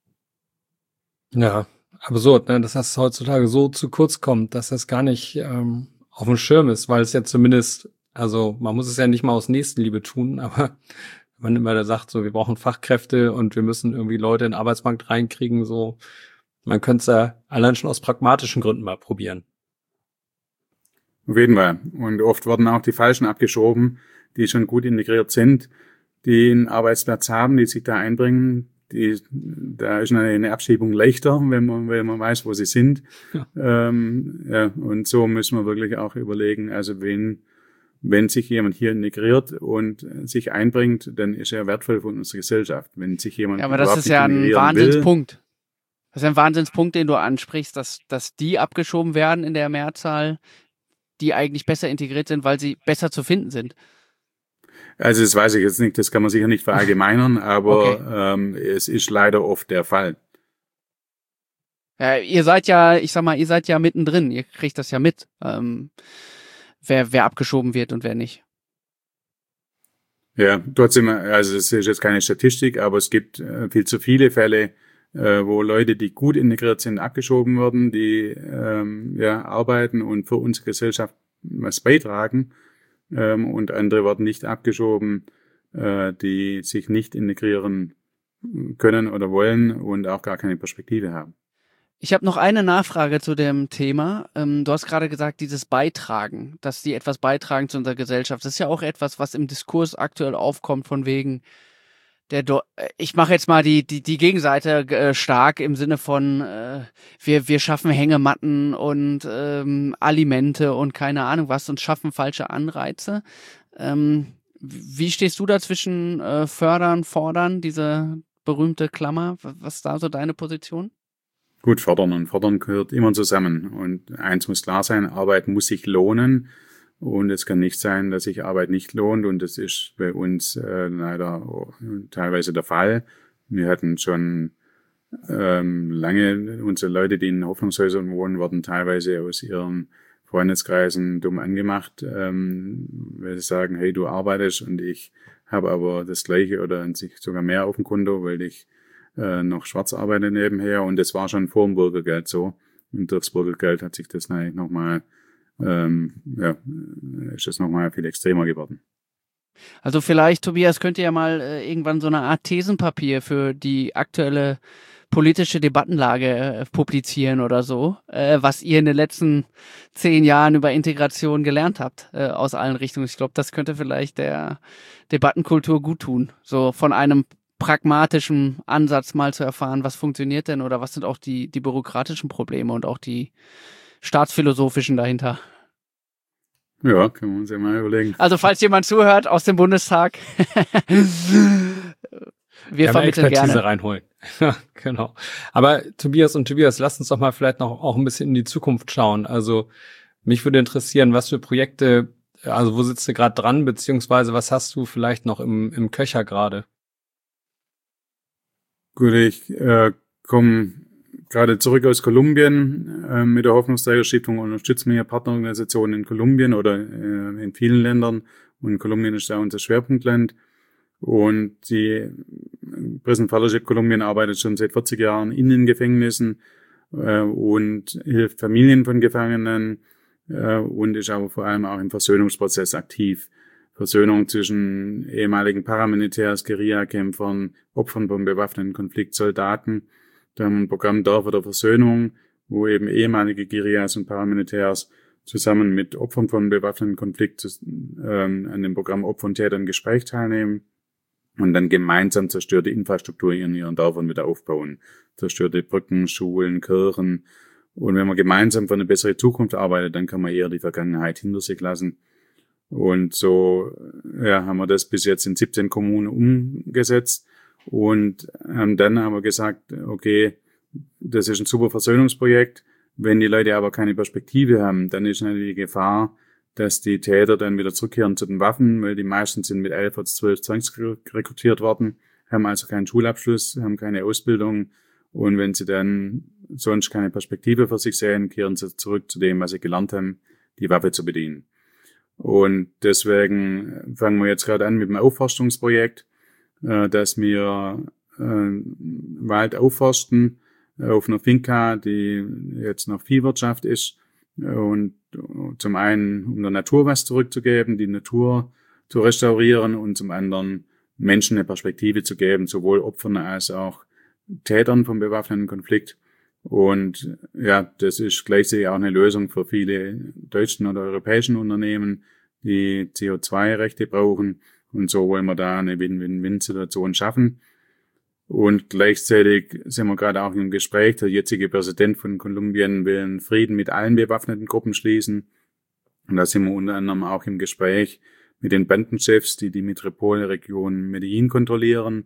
Ja, absurd, ne? Dass das heutzutage so zu kurz kommt, dass das gar nicht ähm, auf dem Schirm ist, weil es ja zumindest, also man muss es ja nicht mal aus Nächstenliebe tun, aber wenn man immer da sagt, so wir brauchen Fachkräfte und wir müssen irgendwie Leute in den Arbeitsmarkt reinkriegen, so man könnte es ja allein schon aus pragmatischen Gründen mal probieren. Auf jeden Fall. Und oft werden auch die Falschen abgeschoben, die schon gut integriert sind, die einen Arbeitsplatz haben, die sich da einbringen. Die, da ist eine Abschiebung leichter, wenn man, wenn man weiß, wo sie sind. Ja. Ähm, ja, und so müssen wir wirklich auch überlegen, also wenn, wenn sich jemand hier integriert und sich einbringt, dann ist er wertvoll für unsere Gesellschaft. Wenn sich jemand Ja, aber das überhaupt ist nicht ja ein integrieren will, Wahnsinnspunkt. Das ist ein Wahnsinnspunkt, den du ansprichst, dass, dass die abgeschoben werden in der Mehrzahl, die eigentlich besser integriert sind, weil sie besser zu finden sind. also das weiß ich jetzt nicht, das kann man sicher nicht verallgemeinern, aber Okay. ähm, es ist leider oft der Fall. Ja, ihr seid ja, ich sag mal, ihr seid ja mittendrin, ihr kriegt das ja mit, ähm, wer, wer abgeschoben wird und wer nicht. Ja, trotzdem, also es ist jetzt keine Statistik, aber es gibt äh, viel zu viele Fälle, äh, wo Leute, die gut integriert sind, abgeschoben werden, die ähm, ja arbeiten und für unsere Gesellschaft was beitragen, ähm, und andere werden nicht abgeschoben, äh, die sich nicht integrieren können oder wollen und auch gar keine Perspektive haben. Ich habe noch eine Nachfrage zu dem Thema. Ähm, du hast gerade gesagt, dieses Beitragen, dass die etwas beitragen zu unserer Gesellschaft. Das ist ja auch etwas, was im Diskurs aktuell aufkommt, von wegen der Do äh, ich mache jetzt mal die, die, die Gegenseite äh, stark im Sinne von äh, wir, wir schaffen Hängematten und ähm, Alimente und keine Ahnung was und schaffen falsche Anreize. Ähm, wie stehst du da zwischen äh, fördern, fordern, diese berühmte Klammer? Was ist da so deine Position? Gut, fördern und fordern gehört immer zusammen. Und eins muss klar sein, Arbeit muss sich lohnen. Und es kann nicht sein, dass sich Arbeit nicht lohnt. Und das ist bei uns äh, leider teilweise der Fall. Wir hatten schon ähm, lange, unsere Leute, die in Hoffnungshäusern wohnen, wurden teilweise aus ihren Freundeskreisen dumm angemacht, ähm, weil sie sagen, hey, du arbeitest und ich habe aber das Gleiche oder an sich sogar mehr auf dem Konto, weil ich äh, noch schwarz arbeite nebenher. Und das war schon vor dem Bürgergeld so. Und durchs Bürgergeld hat sich das eigentlich nochmal, ähm, ja, ist das nochmal viel extremer geworden. Also vielleicht, Tobias, könnt ihr ja mal äh, irgendwann so eine Art Thesenpapier für die aktuelle politische Debattenlage äh, publizieren oder so, äh, was ihr in den letzten zehn Jahren über Integration gelernt habt, äh, aus allen Richtungen. Ich glaube, das könnte vielleicht der Debattenkultur gut tun, so von einem pragmatischen Ansatz mal zu erfahren, was funktioniert denn oder was sind auch die, die bürokratischen Probleme und auch die staatsphilosophischen dahinter. Ja, können wir uns ja mal überlegen. Also falls jemand zuhört aus dem Bundestag, wir ja, vermitteln Expertise gerne. reinholen. Genau. Aber Tobias und Tobias, lasst uns doch mal vielleicht noch auch ein bisschen in die Zukunft schauen. Also mich würde interessieren, was für Projekte, also wo sitzt du gerade dran, beziehungsweise was hast du vielleicht noch im, im Köcher gerade? Gut, ich äh, komme gerade zurück aus Kolumbien. Äh, mit der Hoffnungsträgerstiftung unterstützen wir Partnerorganisationen in Kolumbien oder äh, in vielen Ländern. Und Kolumbien ist da unser Schwerpunktland. Und die Prison Fellowship Kolumbien arbeitet schon seit vierzig Jahren in den Gefängnissen äh, und hilft Familien von Gefangenen äh, und ist aber vor allem auch im Versöhnungsprozess aktiv. Versöhnung zwischen ehemaligen Paramilitärs, Guerillakämpfern, Opfern vom bewaffneten Konflikt, Soldaten. Da haben wir ein Programm Dörfer der Versöhnung, wo eben ehemalige Guerillas und Paramilitärs zusammen mit Opfern von bewaffneten Konflikt ähm, an dem Programm Opfer und Täter im Gespräch teilnehmen und dann gemeinsam zerstörte Infrastruktur in ihren Dörfern wieder aufbauen. Zerstörte Brücken, Schulen, Kirchen. Und wenn man gemeinsam für eine bessere Zukunft arbeitet, dann kann man eher die Vergangenheit hinter sich lassen. Und so ja, haben wir das bis jetzt in siebzehn Kommunen umgesetzt und haben dann aber gesagt, okay, das ist ein super Versöhnungsprojekt. Wenn die Leute aber keine Perspektive haben, dann ist natürlich die Gefahr, dass die Täter dann wieder zurückkehren zu den Waffen, weil die meisten sind mit elf oder zwölf zwangsrekrutiert worden, haben also keinen Schulabschluss, haben keine Ausbildung und wenn sie dann sonst keine Perspektive für sich sehen, kehren sie zurück zu dem, was sie gelernt haben, die Waffe zu bedienen. Und deswegen fangen wir jetzt gerade an mit dem Aufforstungsprojekt, äh, dass wir äh, Wald aufforsten auf einer Finca, die jetzt noch Viehwirtschaft ist. Und zum einen, um der Natur was zurückzugeben, die Natur zu restaurieren und zum anderen Menschen eine Perspektive zu geben, sowohl Opfern als auch Tätern vom bewaffneten Konflikt. Und ja, das ist gleichzeitig auch eine Lösung für viele deutschen oder europäischen Unternehmen, die C O zwei Rechte brauchen. Und so wollen wir da eine Win-Win-Win-Situation schaffen. Und gleichzeitig sind wir gerade auch im Gespräch. Der jetzige Präsident von Kolumbien will einen Frieden mit allen bewaffneten Gruppen schließen. Und da sind wir unter anderem auch im Gespräch mit den Bandenchefs, die die Metropolregion Medellin kontrollieren.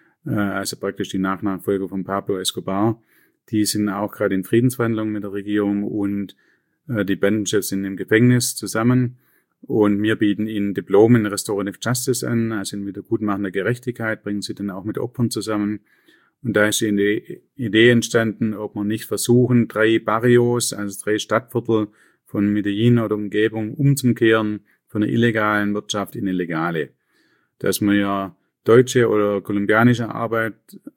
Also praktisch die Nachnachfolger von Pablo Escobar. Die sind auch gerade in Friedensverhandlungen mit der Regierung und äh, die Bandenchefs sind im Gefängnis zusammen. Und wir bieten ihnen Diplom in Restorative Justice an, also in Wiedergutmachender Gerechtigkeit, bringen sie dann auch mit Opfern zusammen. Und da ist die Idee entstanden, ob wir nicht versuchen, drei Barrios, also drei Stadtviertel von Medellin oder Umgebung umzukehren von einer illegalen Wirtschaft in eine legale. Dass wir ja deutsche oder kolumbianische Arbeit,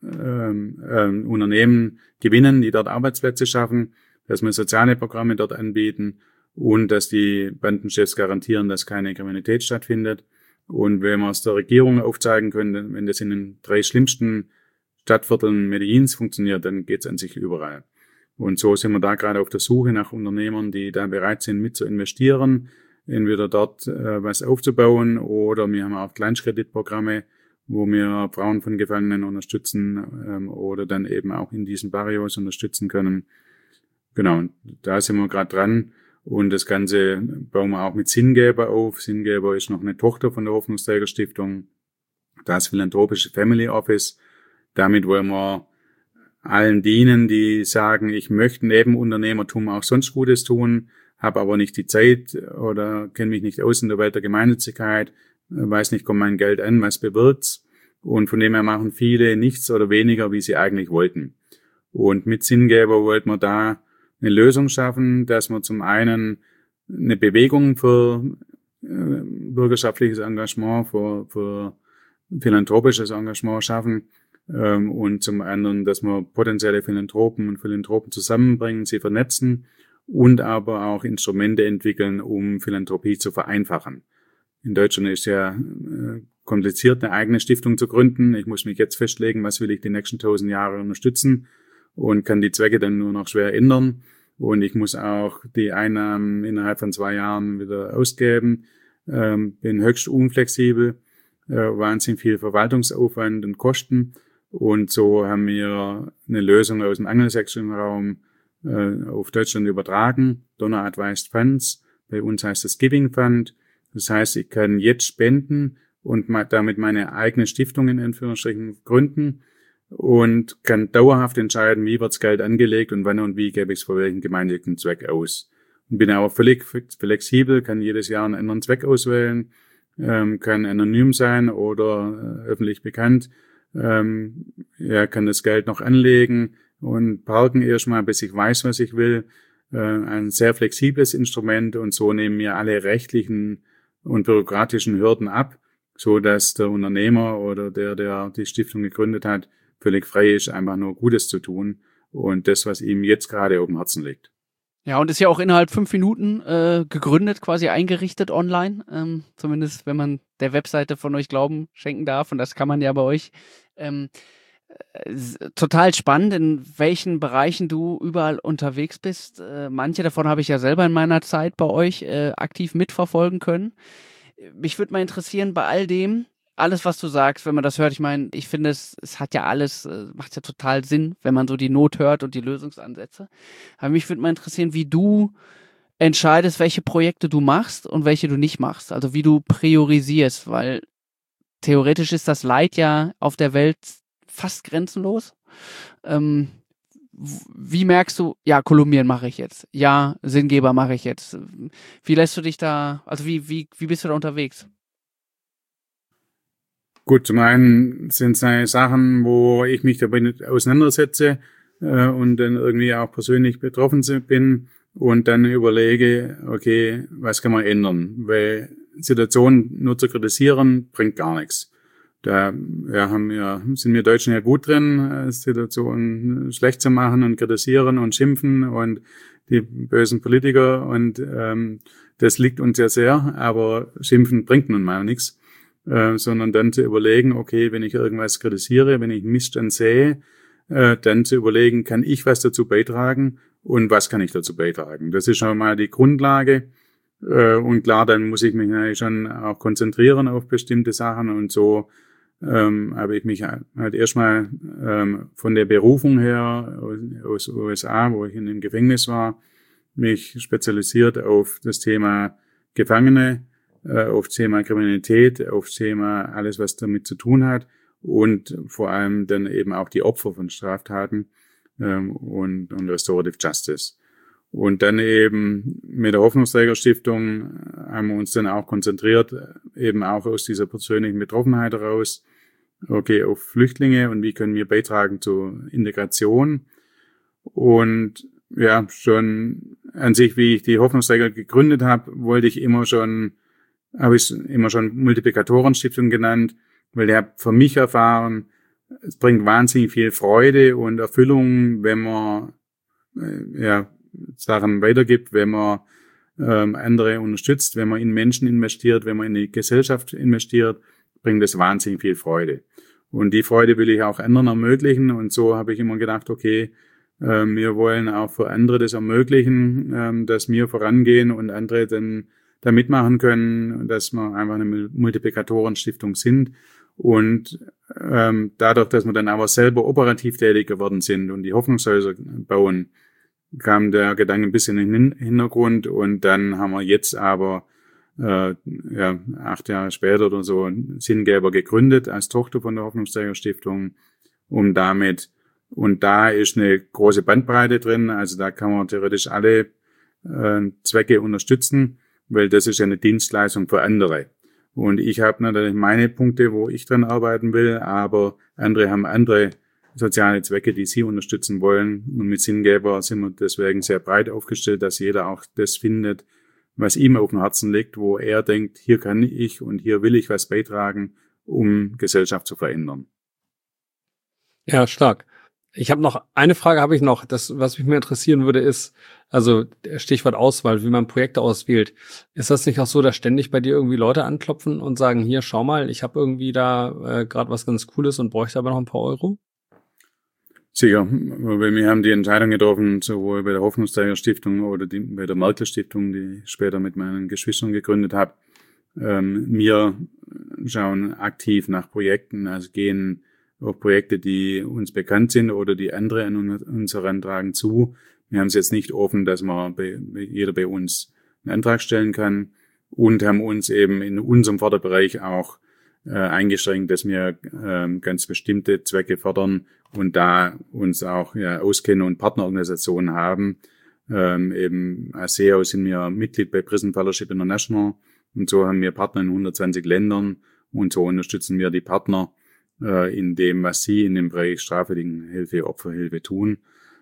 ähm, ähm, Unternehmen gewinnen, die dort Arbeitsplätze schaffen, dass wir soziale Programme dort anbieten und dass die Bandenchefs garantieren, dass keine Kriminalität stattfindet. Und wenn wir es der Regierung aufzeigen können, wenn das in den drei schlimmsten Stadtvierteln Medellins funktioniert, dann geht es an sich überall. Und so sind wir da gerade auf der Suche nach Unternehmern, die da bereit sind, mit zu investieren, entweder dort äh, was aufzubauen oder wir haben auch Kleinstkreditprogramme, wo wir Frauen von Gefangenen unterstützen ähm, oder dann eben auch in diesen Barrios unterstützen können. Genau, da sind wir gerade dran. Und das Ganze bauen wir auch mit Sinngeber auf. Sinngeber ist noch eine Tochter von der Hoffnungsträgerstiftung. Das philanthropische Family Office. Damit wollen wir allen dienen, die sagen, ich möchte neben Unternehmertum auch sonst Gutes tun, habe aber nicht die Zeit oder kenne mich nicht aus in der Welt der Gemeinnützigkeit, weiß nicht, kommt mein Geld an, was bewirkt's. Und von dem her machen viele nichts oder weniger, wie sie eigentlich wollten. Und mit Sinngeber wollten wir da eine Lösung schaffen, dass wir zum einen eine Bewegung für äh, bürgerschaftliches Engagement, für, für philanthropisches Engagement schaffen ähm, und zum anderen, dass wir potenzielle Philanthropen und Philanthropen zusammenbringen, sie vernetzen und aber auch Instrumente entwickeln, um Philanthropie zu vereinfachen. in Deutschland ist ja äh, kompliziert, eine eigene Stiftung zu gründen. Ich muss mich jetzt festlegen, was will ich die nächsten tausend Jahre unterstützen und kann die Zwecke dann nur noch schwer ändern. Und ich muss auch die Einnahmen innerhalb von zwei Jahren wieder ausgeben. Ähm, bin höchst unflexibel, äh, wahnsinnig viel Verwaltungsaufwand und Kosten. Und so haben wir eine Lösung aus dem angelsächsischen Raum äh, auf Deutschland übertragen. Donor Advised Funds. Bei uns heißt das Giving Fund. Das heißt, ich kann jetzt spenden und damit meine eigene Stiftung in Anführungsstrichen gründen und kann dauerhaft entscheiden, wie wird das Geld angelegt und wann und wie gebe ich es für welchen gemeinnützigen Zweck aus. Und bin auch völlig flexibel, kann jedes Jahr einen anderen Zweck auswählen, ähm, kann anonym sein oder äh, öffentlich bekannt, ähm, ja, kann das Geld noch anlegen und parken erstmal, bis ich weiß, was ich will. Äh, ein sehr flexibles Instrument und so nehmen wir alle rechtlichen und bürokratischen Hürden ab, so dass der Unternehmer oder der, der die Stiftung gegründet hat, völlig frei ist, einfach nur Gutes zu tun und das, was ihm jetzt gerade auf dem Herzen liegt. Ja, und ist ja auch innerhalb fünf Minuten äh, gegründet, quasi eingerichtet online, ähm, zumindest wenn man der Webseite von euch Glauben schenken darf und das kann man ja bei euch. Ähm, äh, total spannend, in welchen Bereichen du überall unterwegs bist. Äh, manche davon habe ich ja selber in meiner Zeit bei euch äh, aktiv mitverfolgen können. Mich würde mal interessieren, bei all dem, alles, was du sagst, wenn man das hört, ich meine, ich finde, es, es hat ja alles, äh, macht ja total Sinn, wenn man so die Not hört und die Lösungsansätze. Aber mich würde mal interessieren, wie du entscheidest, welche Projekte du machst und welche du nicht machst. Also wie du priorisierst, weil theoretisch ist das Leid ja auf der Welt fast grenzenlos. Ähm, wie merkst du, ja, Kolumbien mache ich jetzt, ja, Sinngeber mache ich jetzt. Wie lässt du dich da, also wie, wie, wie bist du da unterwegs? Gut, zum einen sind es Sachen, wo ich mich damit auseinandersetze äh, und dann irgendwie auch persönlich betroffen bin und dann überlege, okay, was kann man ändern? Weil Situationen nur zu kritisieren, bringt gar nichts. Da ja, haben wir, sind wir Deutschen ja gut drin, Situationen schlecht zu machen und kritisieren und schimpfen und die bösen Politiker und ähm, das liegt uns ja sehr, aber schimpfen bringt nun mal nichts. Äh, sondern dann zu überlegen, okay, wenn ich irgendwas kritisiere, wenn ich Missstand sehe, äh, dann zu überlegen, kann ich was dazu beitragen und was kann ich dazu beitragen? Das ist schon mal die Grundlage. Äh, und klar, dann muss ich mich natürlich schon auch konzentrieren auf bestimmte Sachen und so ähm, habe ich mich halt erstmal ähm, von der Berufung her aus U S A, wo ich in dem Gefängnis war, mich spezialisiert auf das Thema Gefangene, auf das Thema Kriminalität, auf das Thema alles, was damit zu tun hat und vor allem dann eben auch die Opfer von Straftaten ähm, und, und Restorative Justice. Und dann eben mit der Hoffnungsträgerstiftung haben wir uns dann auch konzentriert, eben auch aus dieser persönlichen Betroffenheit heraus, okay, auf Flüchtlinge und wie können wir beitragen zur Integration. Und ja, schon an sich, wie ich die Hoffnungsträger gegründet habe, wollte ich immer schon habe ich immer schon Multiplikatorenstiftung genannt, weil ich habe für mich erfahren, es bringt wahnsinnig viel Freude und Erfüllung, wenn man äh, ja, Sachen weitergibt, wenn man ähm, andere unterstützt, wenn man in Menschen investiert, wenn man in die Gesellschaft investiert, bringt das wahnsinnig viel Freude. Und die Freude will ich auch anderen ermöglichen und so habe ich immer gedacht, okay, äh, wir wollen auch für andere das ermöglichen, äh, dass wir vorangehen und andere dann da mitmachen können, dass wir einfach eine Multiplikatorenstiftung sind und ähm, dadurch, dass wir dann aber selber operativ tätig geworden sind und die Hoffnungshäuser bauen, kam der Gedanke ein bisschen in den Hintergrund und dann haben wir jetzt aber äh, ja, acht Jahre später oder so Sinngeber gegründet als Tochter von der Hoffnungsträgerstiftung, um damit, und da ist eine große Bandbreite drin, also da kann man theoretisch alle äh, Zwecke unterstützen, weil das ist ja eine Dienstleistung für andere. Und ich habe natürlich meine Punkte, wo ich dran arbeiten will, aber andere haben andere soziale Zwecke, die sie unterstützen wollen. Und mit Sinngeber sind wir deswegen sehr breit aufgestellt, dass jeder auch das findet, was ihm auf dem Herzen liegt, wo er denkt, hier kann ich und hier will ich was beitragen, um Gesellschaft zu verändern. Ja, stark. Ich habe noch eine Frage, habe ich noch. Das, was mich mehr interessieren würde, ist, also Stichwort Auswahl, wie man Projekte auswählt. Ist das nicht auch so, dass ständig bei dir irgendwie Leute anklopfen und sagen, hier, schau mal, ich habe irgendwie da äh, gerade was ganz Cooles und bräuchte aber noch ein paar Euro? Sicher, weil wir haben die Entscheidung getroffen, sowohl bei der Hoffnungsträger Stiftung oder die, bei der Merkel Stiftung, die ich später mit meinen Geschwistern gegründet habe. Ähm, wir schauen aktiv nach Projekten, also gehen auf Projekte, die uns bekannt sind oder die andere an uns herantragen zu. Wir haben es jetzt nicht offen, dass man bei, jeder bei uns einen Antrag stellen kann und haben uns eben in unserem Förderbereich auch äh, eingeschränkt, dass wir äh, ganz bestimmte Zwecke fördern und da uns auch ja, auskennen und Partnerorganisationen haben. Ähm, eben als S E O sind wir Mitglied bei Prison Fellowship International und so haben wir Partner in hundertzwanzig Ländern und so unterstützen wir die Partner äh, in dem, was sie in dem Bereich Straffälligenhilfe, Opferhilfe tun.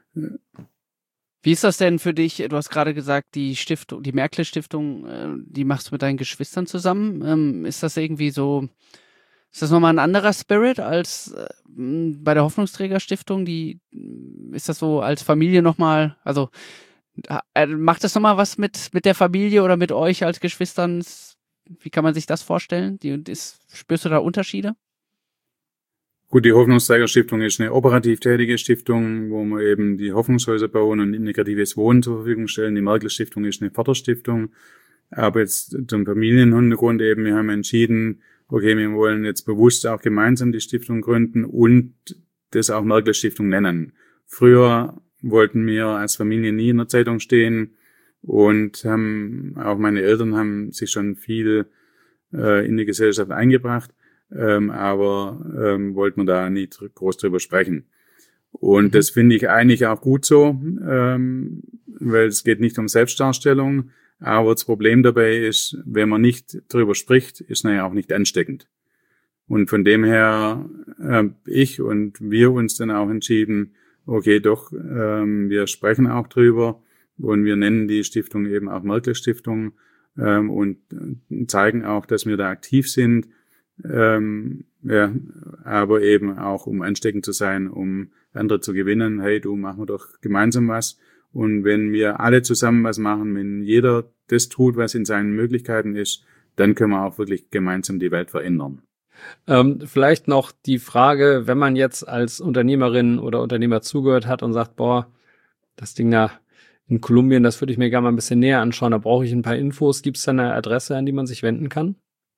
Wie ist das denn für dich? Du hast gerade gesagt, die Stiftung, die Merkel-Stiftung, äh, die machst du mit deinen Geschwistern zusammen. Ähm, ist das irgendwie so, ist das nochmal ein anderer Spirit als äh, bei der Hoffnungsträger-Stiftung? Die, ist das so als Familie nochmal, also äh, macht das nochmal was mit, mit der Familie oder mit euch als Geschwistern? Wie kann man sich das vorstellen? Die, ist, spürst du da Unterschiede? Gut, die Hoffnungsträger-Stiftung ist eine operativ tätige Stiftung, wo wir eben die Hoffnungshäuser bauen und integratives Wohnen zur Verfügung stellen. Die Merkel-Stiftung ist eine Förderstiftung. Aber jetzt zum Familienhintergrund eben, wir haben entschieden, okay, wir wollen jetzt bewusst auch gemeinsam die Stiftung gründen und das auch Merkel-Stiftung nennen. Früher wollten wir als Familie nie in der Zeitung stehen und haben, auch meine Eltern haben sich schon viel äh, in die Gesellschaft eingebracht. Ähm, aber ähm, wollten wir da nicht groß drüber sprechen. Und mhm. das finde ich eigentlich auch gut so, ähm, weil es geht nicht um Selbstdarstellung, aber das Problem dabei ist, wenn man nicht drüber spricht, ist man ja auch nicht ansteckend. Und von dem her äh, ich und wir uns dann auch entschieden, okay, doch, ähm, wir sprechen auch drüber und wir nennen die Stiftung eben auch Merkel-Stiftung ähm, und zeigen auch, dass wir da aktiv sind. Ähm, ja, aber eben auch, um ansteckend zu sein, um andere zu gewinnen. Hey, du, machen wir doch gemeinsam was. Und wenn wir alle zusammen was machen, wenn jeder das tut, was in seinen Möglichkeiten ist, dann können wir auch wirklich gemeinsam die Welt verändern. Ähm, vielleicht noch die Frage, wenn man jetzt als Unternehmerin oder Unternehmer zugehört hat und sagt, boah, das Ding da in Kolumbien, das würde ich mir gerne mal ein bisschen näher anschauen, da brauche ich ein paar Infos. Gibt es da eine Adresse, an die man sich wenden kann?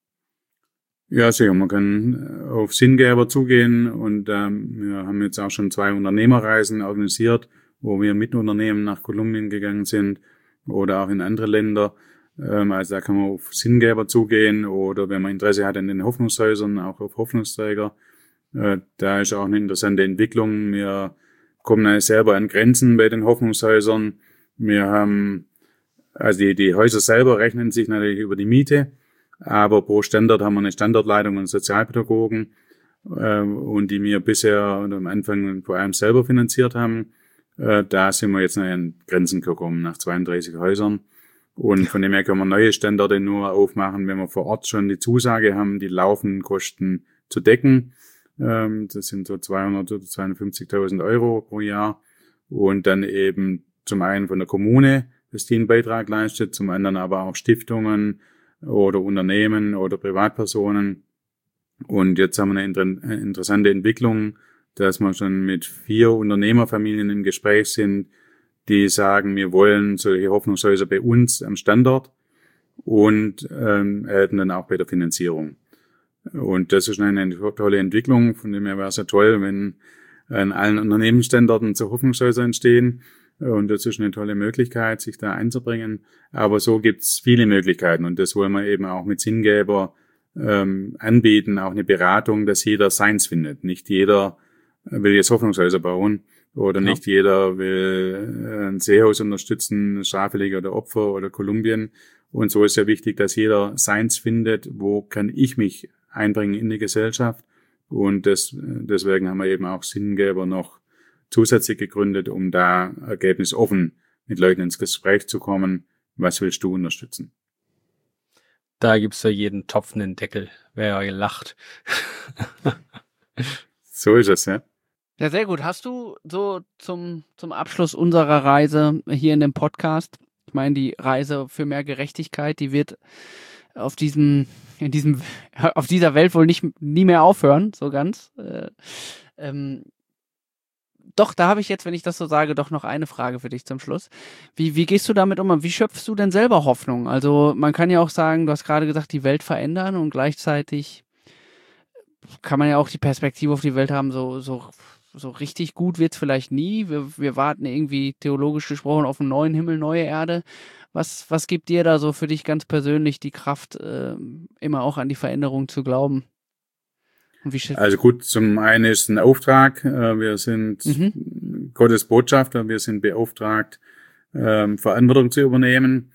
Ja, sicher. Man kann auf Sinngeber zugehen und ähm, wir haben jetzt auch schon zwei Unternehmerreisen organisiert, wo wir mit Unternehmen nach Kolumbien gegangen sind oder auch in andere Länder. Ähm, also da kann man auf Sinngeber zugehen oder wenn man Interesse hat an den Hoffnungshäusern, auch auf Hoffnungsträger. Äh, da ist auch eine interessante Entwicklung. Wir kommen ja selber an Grenzen bei den Hoffnungshäusern. Wir haben, also die, die Häuser selber rechnen sich natürlich über die Miete. Aber pro Standort haben wir eine Standortleitung und Sozialpädagogen, äh, und die wir bisher am Anfang vor allem selber finanziert haben. Äh, da sind wir jetzt noch an Grenzen gekommen, nach zweiunddreißig Häusern. Und von dem her können wir neue Standorte nur aufmachen, wenn wir vor Ort schon die Zusage haben, die laufenden Kosten zu decken. Ähm, das sind so zweihundert oder zweihundertfünfzigtausend Euro pro Jahr. Und dann eben zum einen von der Kommune, dass die einen Beitrag leistet, zum anderen aber auch Stiftungen, oder Unternehmen oder Privatpersonen. Und jetzt haben wir eine inter- interessante Entwicklung, dass wir schon mit vier Unternehmerfamilien im Gespräch sind, die sagen, wir wollen solche Hoffnungshäuser bei uns am Standort und ähm, helfen dann auch bei der Finanzierung. Und das ist eine tolle Entwicklung, von dem her wäre es ja toll, wenn an allen Unternehmensstandorten so Hoffnungshäuser entstehen. Und das ist eine tolle Möglichkeit, sich da einzubringen. Aber so gibt's viele Möglichkeiten. Und das wollen wir eben auch mit Sinngeber ähm, anbieten, auch eine Beratung, dass jeder seins findet. Nicht jeder will jetzt Hoffnungshäuser bauen oder ja. Nicht jeder will ein Seehaus unterstützen, Straffällige oder Opfer oder Kolumbien. Und so ist ja wichtig, dass jeder seins findet, wo kann ich mich einbringen in die Gesellschaft. Und das, deswegen haben wir eben auch Sinngeber noch zusätzlich gegründet, um da ergebnisoffen mit Leuten ins Gespräch zu kommen. Was willst du unterstützen? Da gibt's für jeden Topf einen Deckel. Wer ja gelacht. So ist es, ja. Ja, sehr gut. Hast du so zum, zum Abschluss unserer Reise hier in dem Podcast, ich meine, die Reise für mehr Gerechtigkeit, die wird auf diesem, in diesem, auf dieser Welt wohl nicht, nie mehr aufhören, so ganz. Äh, ähm, doch, da habe ich jetzt, wenn ich das so sage, doch noch eine Frage für dich zum Schluss. Wie, wie gehst du damit um? Wie schöpfst du denn selber Hoffnung? Also, man kann ja auch sagen, du hast gerade gesagt, die Welt verändern und gleichzeitig kann man ja auch die Perspektive auf die Welt haben, so, so, so richtig gut wird's vielleicht nie. Wir, wir warten irgendwie theologisch gesprochen auf einen neuen Himmel, neue Erde. Was, was gibt dir da so für dich ganz persönlich die Kraft, äh, immer auch an die Veränderung zu glauben? Und wie also gut, zum einen ist ein Auftrag. Wir sind mhm. Gottes Botschafter. Wir sind beauftragt, Verantwortung zu übernehmen.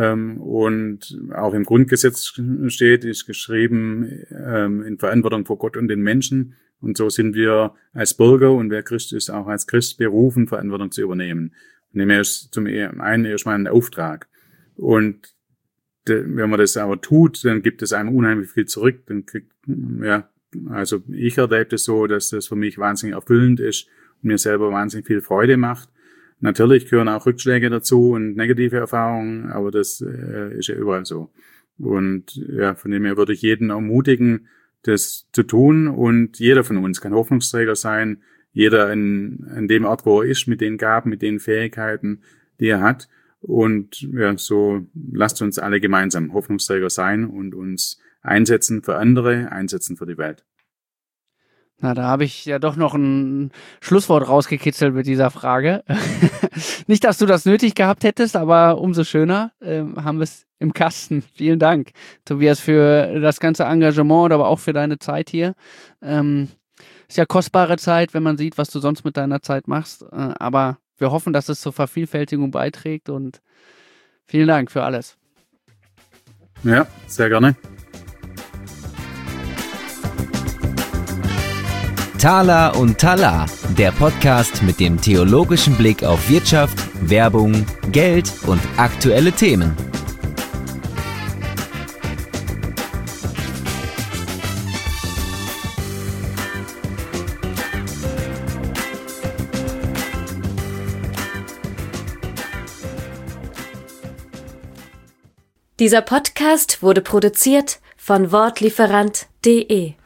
Und auch im Grundgesetz steht, ist geschrieben, in Verantwortung vor Gott und den Menschen. Und so sind wir als Bürger und wer Christ ist, auch als Christ berufen, Verantwortung zu übernehmen. Nehmen wir zum einen erstmal einen Auftrag. Und wenn man das aber tut, dann gibt es einem unheimlich viel zurück. Dann kriegt, ja, also ich erlebe das so, dass das für mich wahnsinnig erfüllend ist und mir selber wahnsinnig viel Freude macht. Natürlich gehören auch Rückschläge dazu und negative Erfahrungen, aber das äh, ist ja überall so. Und ja, von dem her würde ich jeden ermutigen, das zu tun. Und jeder von uns kann Hoffnungsträger sein. Jeder an, an dem Ort, wo er ist, mit den Gaben, mit den Fähigkeiten, die er hat. Und ja, so lasst uns alle gemeinsam Hoffnungsträger sein und uns einsetzen für andere, einsetzen für die Welt. Na, da habe ich ja doch noch ein Schlusswort rausgekitzelt mit dieser Frage. Nicht, dass du das nötig gehabt hättest, aber umso schöner äh, haben wir es im Kasten. Vielen Dank, Tobias, für das ganze Engagement, aber auch für deine Zeit hier. Ähm, ist ja kostbare Zeit, wenn man sieht, was du sonst mit deiner Zeit machst. Äh, aber wir hoffen, dass es zur Vervielfältigung beiträgt und vielen Dank für alles. Ja, sehr gerne. Thaler und Talar, der Podcast mit dem theologischen Blick auf Wirtschaft, Werbung, Geld und aktuelle Themen. Dieser Podcast wurde produziert von wortlieferant punkt de.